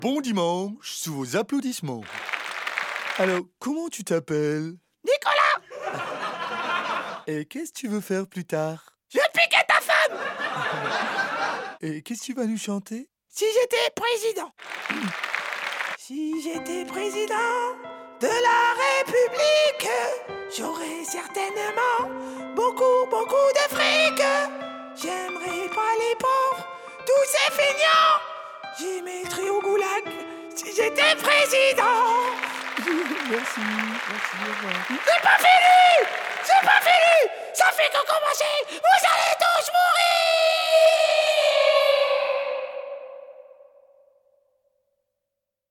Bon dimanche sous vos applaudissements. Alors, comment tu t'appelles? Nicolas! Et qu'est-ce que tu veux faire plus tard? Je vais piquer ta femme! Et qu'est-ce que tu vas nous chanter? Si j'étais président. Si j'étais président de la République, j'aurais certainement beaucoup de fric. J'aimerais pas les pauvres, tous ces feignants. J'y mettrais au goulag si j'étais président. Merci, au revoir. C'est pas fini! C'est pas fini! Ça fait que commencer! Vous allez tous mourir!